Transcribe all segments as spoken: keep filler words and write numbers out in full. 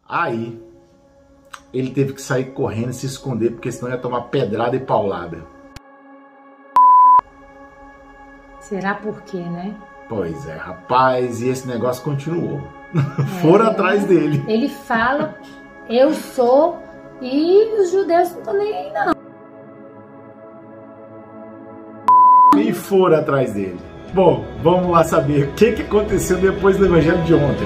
Aí ele teve que sair correndo e se esconder, porque senão ia tomar pedrada e paulada. Será por quê, né? Pois é, rapaz, e esse negócio continuou. É, foram atrás dele. Ele fala, eu sou, e os judeus não estão nem aí, não. E foram atrás dele. Bom, vamos lá saber o que, que aconteceu depois do evangelho de ontem.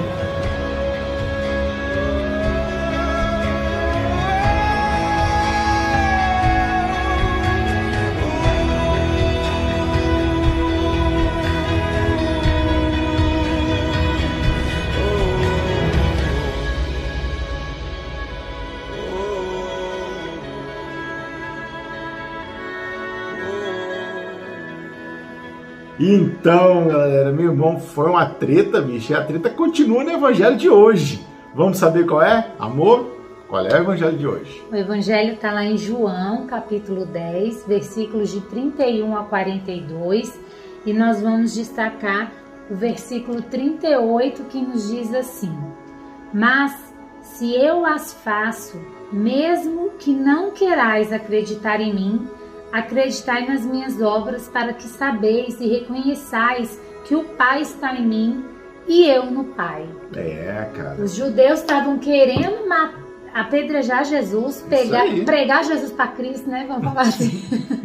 Então, galera, meu irmão, foi uma treta, bicho, e a treta continua no evangelho de hoje. Vamos saber qual é? Amor, qual é o evangelho de hoje? O evangelho está lá em João, capítulo dez, versículos de trinta e um a quarenta e dois, e nós vamos destacar o versículo trinta e oito, que nos diz assim: mas se eu as faço, mesmo que não querais acreditar em mim, acreditai nas minhas obras, para que sabeis e reconheçais que o Pai está em mim e eu no Pai. É, cara. Os judeus estavam querendo matar, apedrejar Jesus, pegar, pregar Jesus para Cristo, né? Vamos falar assim.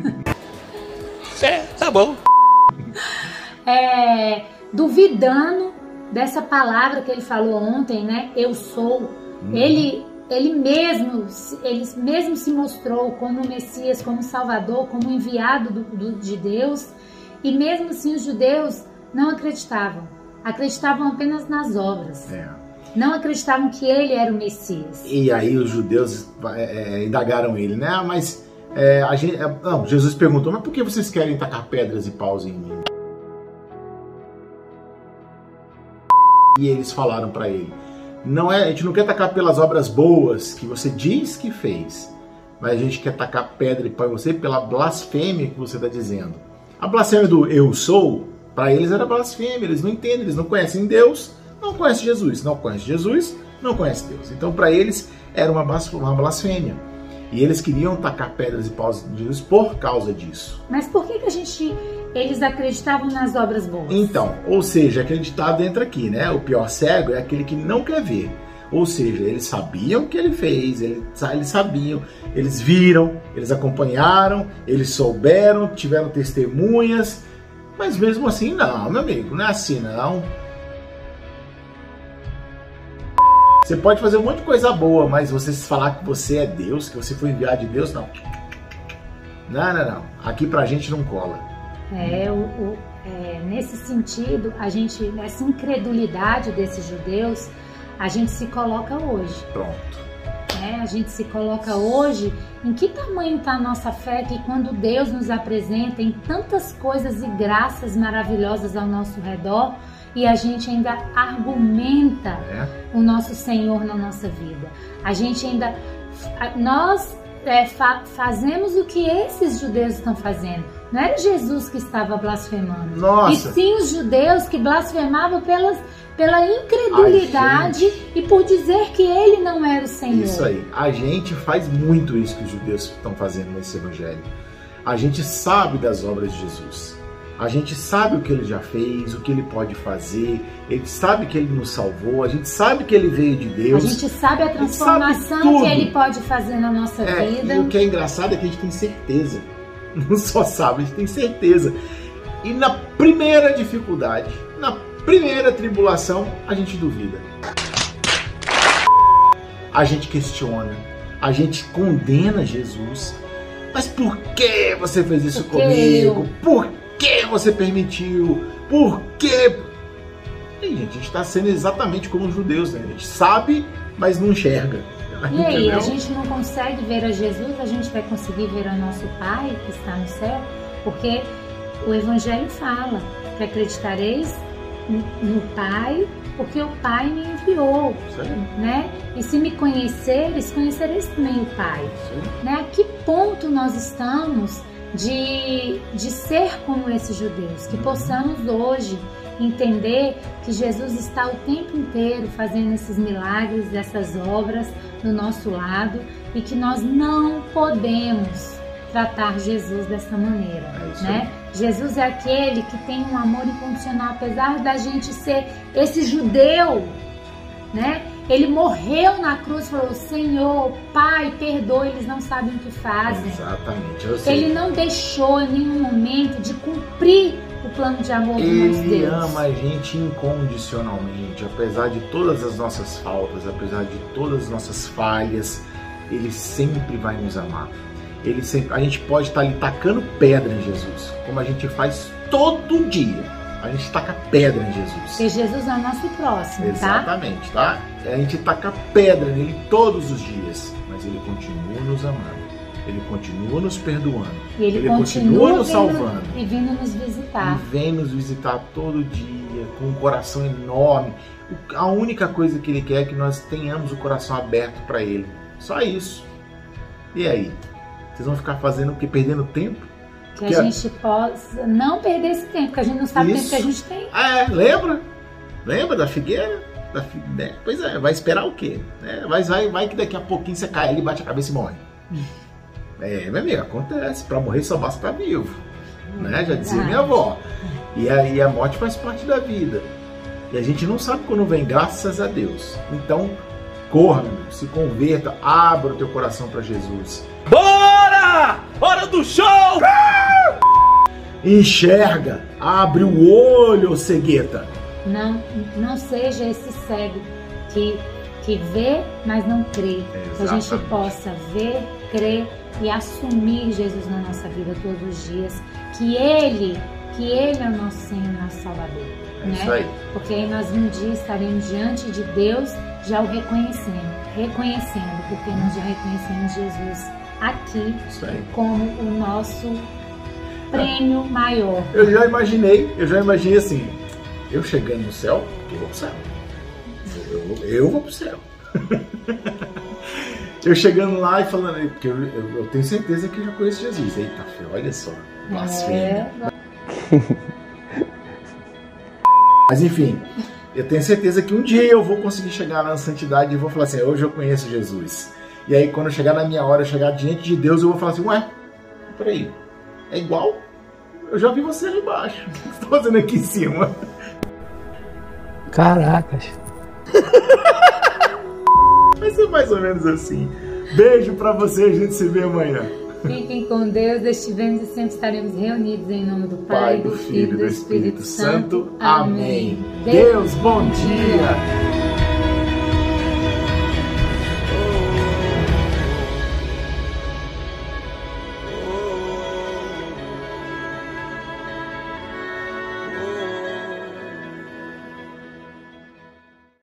É, tá bom. É, duvidando dessa palavra que ele falou ontem, né? Eu sou. Hum. Ele... Ele mesmo, ele mesmo se mostrou como Messias, como Salvador, como enviado do, do, de Deus. E mesmo assim os judeus não acreditavam. Acreditavam apenas nas obras. É. Não acreditavam que ele era o Messias. E aí os judeus é, indagaram ele, né? Ah, mas é, a gente, é, não, Jesus perguntou, mas por que vocês querem tacar pedras e paus em mim? E eles falaram para ele: Não é, a gente não quer atacar pelas obras boas que você diz que fez, mas a gente quer atacar pedra para você pela blasfêmia que você está dizendo. A blasfêmia do eu sou, para eles era blasfêmia, eles não entendem, eles não conhecem Deus, não conhecem Jesus, não conhecem Jesus, não conhecem Deus. Então para eles era uma blasfêmia. E eles queriam tacar pedras e paus de Jesus por causa disso. Mas por que, que a gente... eles acreditavam nas obras boas? Então, ou seja, acreditar dentro aqui, né? O pior cego é aquele que não quer ver. Ou seja, eles sabiam o que ele fez, eles, eles sabiam, eles viram, eles acompanharam, eles souberam, tiveram testemunhas, mas mesmo assim, não, meu amigo, não é assim, não. Você pode fazer um monte de coisa boa, mas você falar que você é Deus, que você foi enviado de Deus, não. Não, não, não. Aqui pra gente não cola. É, o, o, é, nesse sentido, a gente, nessa incredulidade desses judeus, a gente se coloca hoje. Pronto. É, a gente se coloca hoje em que tamanho está a nossa fé, que quando Deus nos apresenta em tantas coisas e graças maravilhosas ao nosso redor, e a gente ainda argumenta é. o nosso Senhor na nossa vida. A gente ainda... Nós é, fa, fazemos o que esses judeus estão fazendo. Não era Jesus que estava blasfemando. Nossa. E sim os judeus que blasfemavam pelas, pela incredulidade e por dizer que ele não era o Senhor. Isso aí. A gente faz muito isso que os judeus estão fazendo nesse evangelho. A gente sabe das obras de Jesus. A gente sabe o que ele já fez, o que ele pode fazer. Ele sabe que ele nos salvou. A gente sabe que ele veio de Deus. A gente sabe a transformação que ele pode fazer na nossa é, vida. E o que é engraçado é que a gente tem certeza. Não só sabe, a gente tem certeza. E na primeira dificuldade, na primeira tribulação, a gente duvida. A gente questiona. A gente condena Jesus. Mas por que você fez isso Porque comigo? eu... Por que você permitiu? Por que? E, gente, a gente está sendo exatamente como os judeus, né? A gente sabe, mas não enxerga. E aí, entendeu? A gente não consegue ver a Jesus, a gente vai conseguir ver o nosso Pai que está no céu? Porque o Evangelho fala que acreditareis no Pai, porque o Pai me enviou, né? E se me conheceres, conhecereis também o Pai. Né? A que ponto nós estamos de, de ser como esses judeus? Que possamos hoje entender que Jesus está o tempo inteiro fazendo esses milagres, essas obras do nosso lado e que nós não podemos tratar Jesus dessa maneira, É né? Jesus é aquele que tem um amor incondicional, apesar da gente ser esse judeu, né? Ele morreu na cruz e falou: Senhor, Pai, perdoa, eles não sabem o que fazem. Exatamente. Eu sei. Ele não deixou em nenhum momento de cumprir o plano de amor do nosso Ele Deus. ama a gente incondicionalmente, apesar de todas as nossas faltas, apesar de todas as nossas falhas, Ele sempre vai nos amar. Ele sempre, a gente pode estar ali tacando pedra em Jesus, como a gente faz todo dia. A gente taca pedra em Jesus. Porque Jesus é o nosso próximo, tá? Exatamente, tá? A gente taca pedra nele todos os dias, mas Ele continua nos amando. Ele continua nos perdoando. E Ele, Ele continua continua nos vindo, salvando. e vindo nos visitar. E vem nos visitar todo dia, com um coração enorme. A única coisa que Ele quer é que nós tenhamos o coração aberto para Ele. Só isso. E aí? Vocês vão ficar fazendo o quê? Perdendo tempo? Que Que a a- gente possa não perder esse tempo, porque a gente não sabe o tempo Isso. que a gente tem. É, lembra? Lembra da figueira? Da fi... né? Pois é, vai esperar o quê? É, vai, vai, vai que daqui a pouquinho você cai ali, bate a cabeça e morre. É, meu amigo, acontece. Pra morrer só basta estar vivo. Né? Já dizia minha avó. E aí a morte faz parte da vida. E a gente não sabe quando vem, graças a Deus. Então, corra, meu amigo, se converta, abra o teu coração para Jesus. Bora! Hora do show! Enxerga, abre o olho, cegueta. Não, não seja esse cego que, que vê, mas não crê. Que a gente Exatamente. possa ver, crer e assumir Jesus na nossa vida todos os dias. Que Ele, que Ele é o nosso Senhor e nosso Salvador. É né? isso aí. Porque aí nós um dia estaremos diante de Deus já o reconhecendo, reconhecendo, porque nós já reconhecemos Jesus aqui Isso aí. como o nosso prêmio maior. Eu já imaginei, eu já imaginei assim, eu chegando no céu, eu vou pro céu. Eu, eu, eu vou pro céu. Eu chegando lá e falando, porque eu, eu, eu tenho certeza que eu já conheço Jesus. Eita, filho, olha só, blasfêmia. É, Mas enfim, eu tenho certeza que um dia eu vou conseguir chegar na santidade e vou falar assim, hoje eu conheço Jesus. E aí quando eu chegar na minha hora, eu chegar diante de Deus, eu vou falar assim, ué, peraí, é igual? Eu já vi você ali embaixo. O que você tá fazendo aqui em cima? Caracas. Vai ser mais ou menos assim. Beijo pra você, a gente se vê amanhã. fiquem com Deus, estivemos e sempre estaremos reunidos em nome do Pai, do Filho e do Espírito Santo. Amém. Deus, bom dia.